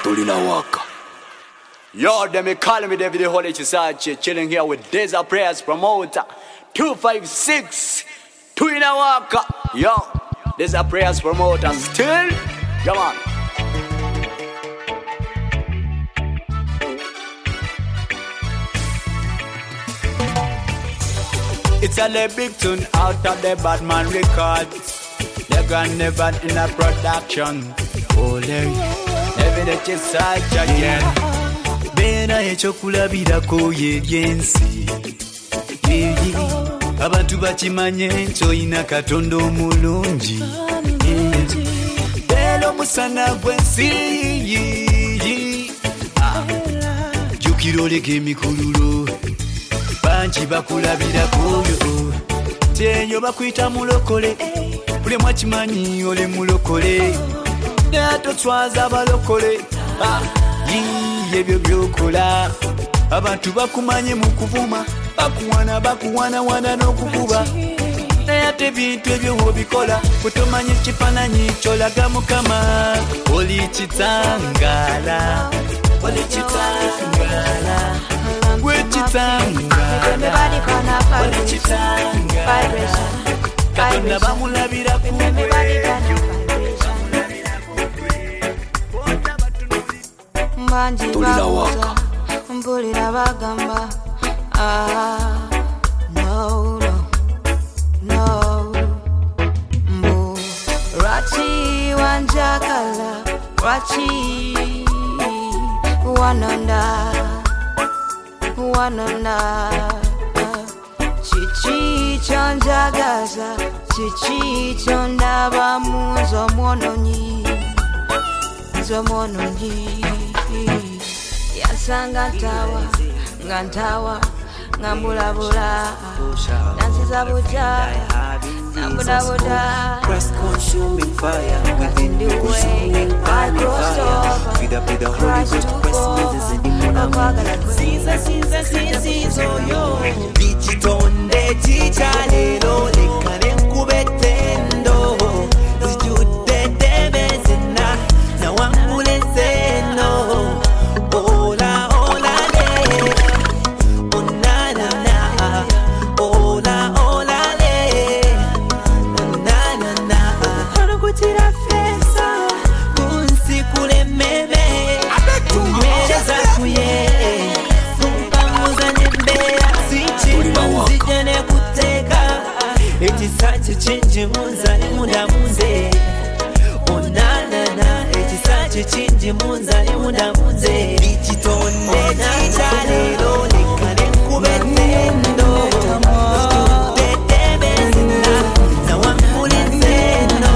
Tulina waka. Yo, them calling me David Holy Chisache, chilling here with Desert Prayers Promoter 256 Tulina waka. Yo, Desert Prayers Promoter still. Come on. It's a big tune out of the Batman Records. They're gone never in a production. Holy, never the Chisache again. Bena echokulabirako yegensi. Abantu bakimanye ntoyina Katonda omulungi. Lero musana gwensi. Jukiro leke mikululo. Banchi bakulabirako yo. Tenyo bakwita mulokole. Buli mwakimanyi ole mulokole. Nato twaza balokole. Ebyo byokola abantu bakumanye mu kuvuma bakuwana n'okukuba naye ate ebintu ebyo wobikola kutomanye kifananyi kyolaga Mukama oli kitangala gwe kitangala oli kitangala Katonda bamulabira kuwe Tulina waka mpulira bagamba no mbu lwaki wanjakala lwaki wanonda kiki kyonjagaza kiki kyondabamu nz'omwononyi yasanga ntawa ngambulabula nansiza buja nambudabuda Christ consuming fire within the way I crossed over with the Holy Ghost press me Sinza yo bichitonde chichalero lekane nkubetendo zijude tebezina na wangule zeno ola le onana na ola le onana na harukutira fesa kunsi kule meme kumeza kuye mupamuza nembea zijane kuteka ekisachi chinji munzali mudamunze onana ekisachi chinji munzali mudamunze bichitonde chichalero lekane nkubetendo tetebezina na wamulenzeno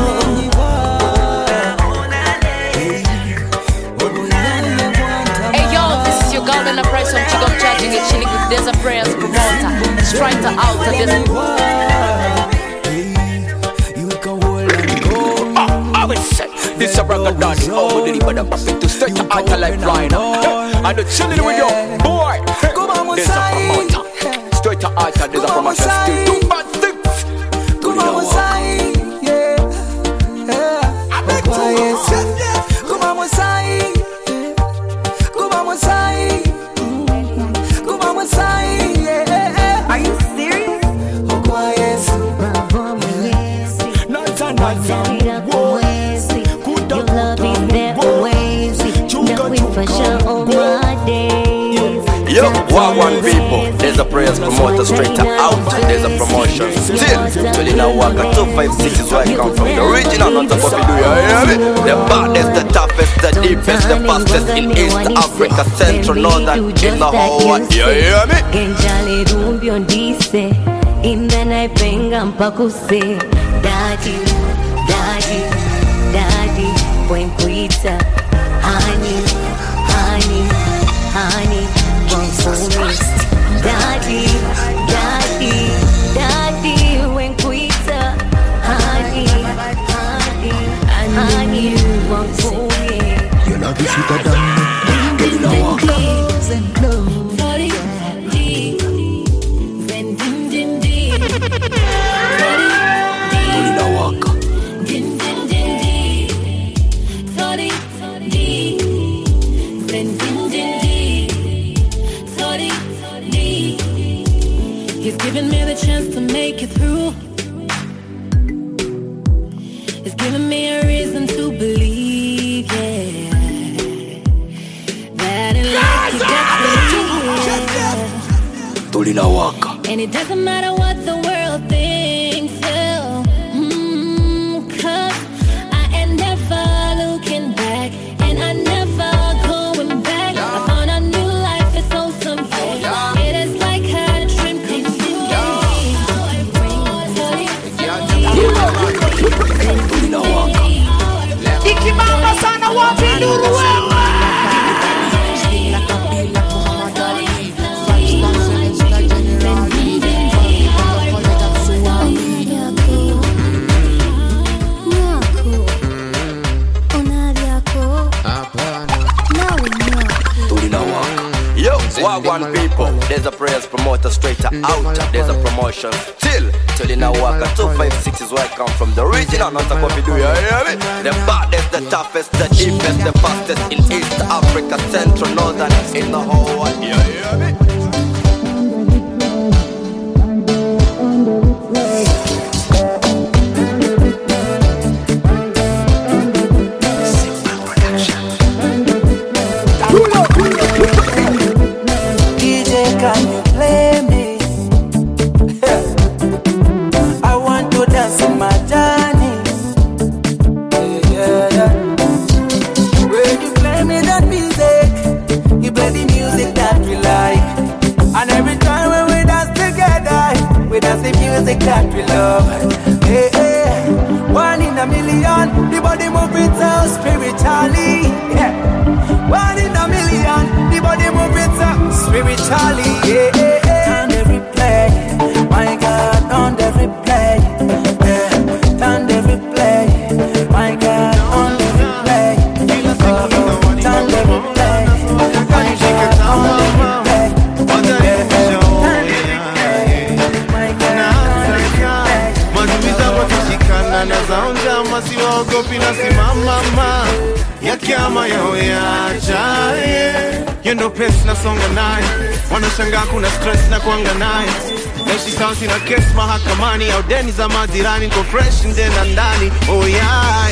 Hey yo, this is your girl in the price of Chigum Charging and chilling with Desert Prayers Promoter. Straight to out of Desert. This is a record done. Oh, the river that pass it to straight to outer lifeline. And the chilling with your boy. There's a promoter. Straight to outer, there's a promotion. Still 2 bad things. Come on, Are you serious? Your love is there always. Now we for sure all my days. Yo, one people. There's a prayers promoter straight to out. There's a promotion. Still, Tulina waka 256 is where I come from. The original, not the copy. Do you hear me? The baddest, the toughest, the deepest, the fastest in East Africa, Central, Northern, in the whole world. You hear me? Genjale rumbio ndise Inda naipenga mpakuse Daddy, daddy, daddy Wenkuita Honey, honey, honey Wankumis Daddy, daddy, daddy Wenkuita Honey, honey, honey Wankumis Your love is sweeter than Leaves and blows Tulina waka He's given me the chance to make it through. He's given me a reason to believe, yeah, that in life he gets me. And it doesn't matter what the world thinks, yeah. 'Cause I am never looking back, and I never going back. I found a new life, it's so simple. It is like had a dream come true. Ikibamba sana wapi nuru wewe. Wagwan people, there's a prayers promoter straight out. There's a promotion still till in a waka 256 is where I come from. The original, not a copy, do you hear me? The baddest, the toughest, the deepest, the fastest in East Africa, Central, Northern, in the whole world. You hear me? Can you play me? I want to dance in my journey. Yeah. When you play me that music, you play the music that we like. And every time when we dance together, we dance the music that we love. Hey. One in a million, the body moving so spiritually. Yeah. One in a million, the body moving so spiritually. Yeah. Turn the replay, my God, on the replay. Yeah. Turn the replay, my God, on the replay. Turn the replay, my God, on the replay. Turn the replay, my God, on the replay. Mazumiza watishikana na zaonja masiwaogopi na simamama ya kiama yao yacha, yendo pesi na songa naye. Wanashangaa kuna stress na kuanga naye. Naishi sauti na kesi mahakamani au deni za majirani. Niko fresh ndena ndani, oh yeah.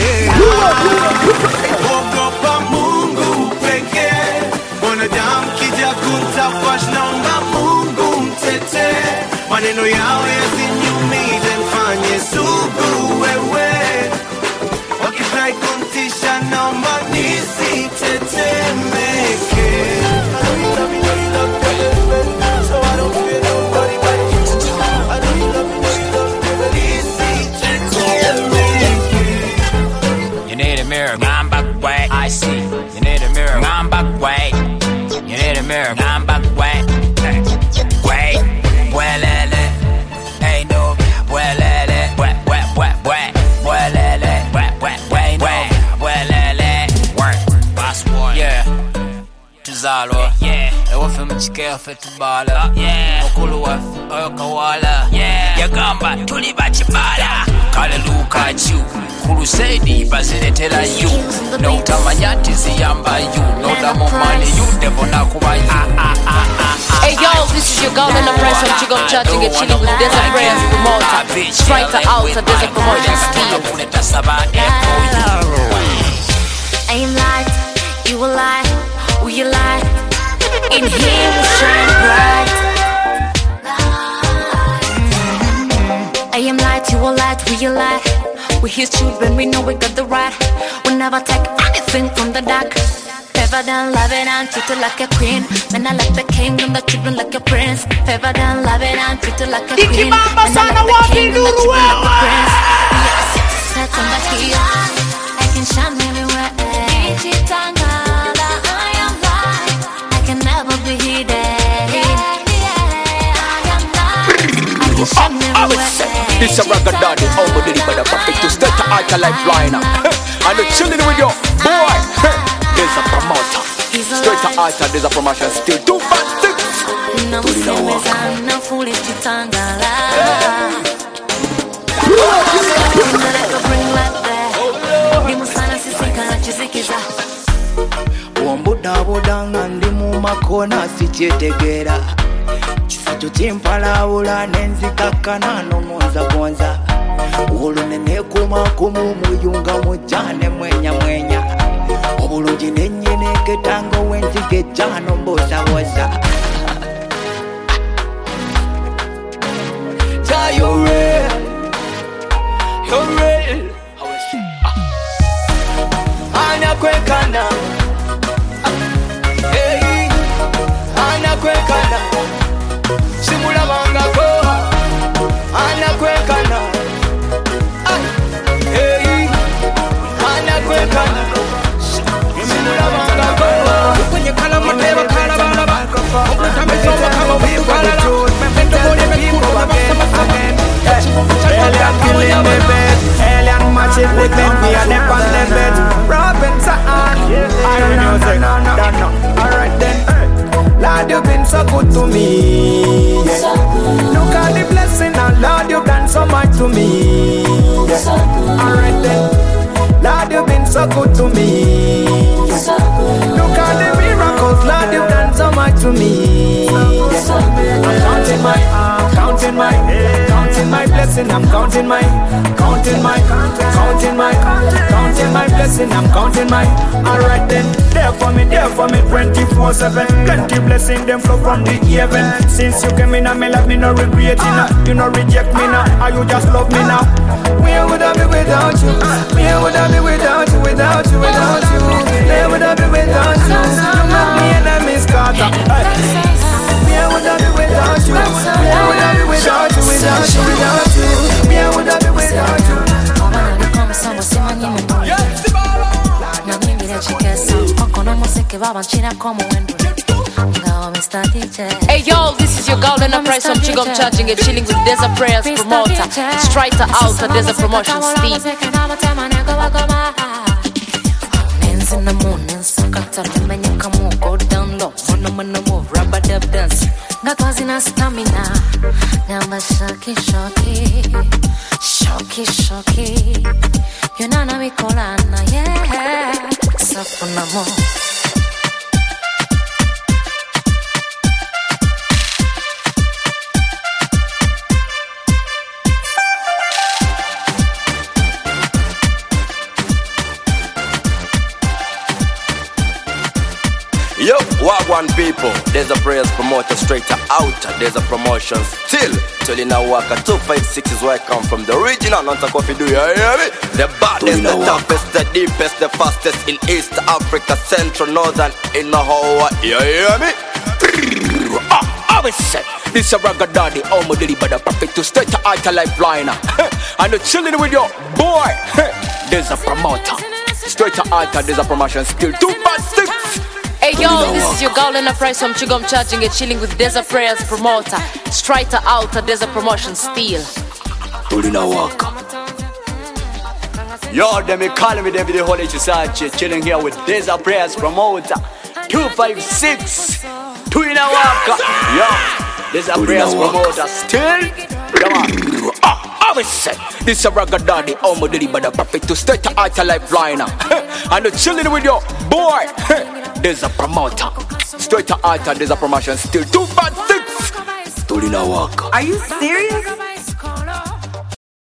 Ogopa Mungu pekee, wanadamu kija kutafash naomba Mungu mtete. Maneno yao yasiniumize mfanye sugu wewe. Wakifai kumtisha naomba nisitetemeke. So I don't fear nobody but you. I know you love me, You need a mirror, I'm back way. I see. You need a mirror, I'm back way. You need a mirror, I'm back way. Way, well, ain't no, well, work. Boss one, yeah. Tuzalo, yeah. Ewa mchikea fetubala, yeah. Okulu wa kawala, yeah. Yagamba tulibachibala. Kale luka chu. Crusade baziletera you. No tamanyati ziyamba you. No damo money you. Devo na kuba you. Hey yo, this is your girl in the press from Chigom Charging and chilling with Desert Prayers promoter. Straight out at Desert Promotion Steel. I am light, you will lie, will you lie? In him we shine bright. I am light, you will light, will you lie? We're his children, we know we got the right. We'll never take anything from the dark. Never done loving and treated like a queen. Man, I like the king and the children like a prince. Never done loving and treated like a queen. Man, I like the king and the children like a prince. Yes, set on the hill. I can shine everywhere. I am light. I can never be hidden. This a ragga daddy, over the river, the puppet to start the altar lifeliner. And you're chilling with your boy. There's a promoter. Straight to altar, there's a promotion still. 256. Namusemeza foolish chitangala. Ndimusana sisikana chizikiza. Ombudabuda nga ndi mu makona sikyetegeera. ekyo kimpalawula nenzikakkana n'omunzagonza olunene kumakumu muyunga mujjane mwenya obulungi nenyeneketanga owenzige ejjano mbosawoza You're real, you're real. Anakwekana, hey, anakwekana. Simulabangako, anakwekana, hey, anakwekana. Simulabangako. When you call on my table, call on my microphone. Open time is over, come on, we call it out. Make the body make cool, the rest of us again. Alien killing the bed, alien matching with them, we are them on the bed. Robin Sa'an, iron music, done now. Alright then, Lord you've been so good to me, yeah. Look at the blessing and Lord you've done so much to me, yeah. Alright then, Lord you've been so good to me, yeah. Look at the miracles, Lord you've done so much to me, yeah. I'm counting my blessing, I'm counting my blessing, I'm counting my. Alright then, there for me 24/7. Plenty blessing them flow from the heaven. Since you came in and me love me no regret it, you no reject me now, or you just love me now. Where would I be without you? Where would I be without you? Without you? Where would I be without you? You make me enemies Carter. Where would I be without you? Where would I be without you? Where would I be without you? Hey yo, this is your girl Lena Price from Chigom Charging and chilling with Desert Prayers promoter. Straight out at Desert Promotion Steve. In the morning, sakata lemenya kamo go down low. Mono move, rubber dub dance. Gatwazi na stamina. Nyamba shoki. Yonana mikolana, yeah. Safuna mo. Yo, Wagwan people, there's a prayers promoter straight out, there's a promotion still. Tulina Waka 256 is where I come from. The original Nanta Coffee, do you hear me? The baddest, the toughest, the deepest, the fastest in East Africa, Central, Northern, in the whole, you hear me? I was set. This a ragga daddy, oh my daddy, but the perfect to straight to Alta Lifeliner. And you're chilling with your boy. There's a promoter. Straight to Alta, there's a promotion still. 256. Hey yo, this is your girl Lena Price from Chigom Charging and chilling with Desert Prayers promoter. Straight out at Desert Promotion Steel. Tulina Waka. Yo, them me calling me David Holy Chisachi, chilling here with Desert Prayers promoter 256 Tulina Waka. Yo, Desert Prayers promoter still. Come on. I was set. This a ragga daddy, oh my daddy, but the perfect to straight to Alta Lifeliner. And you're chilling with your boy. There's a promoter. Straight to Alta, there's a promotion still. 256 Tulina Waka. Are you serious?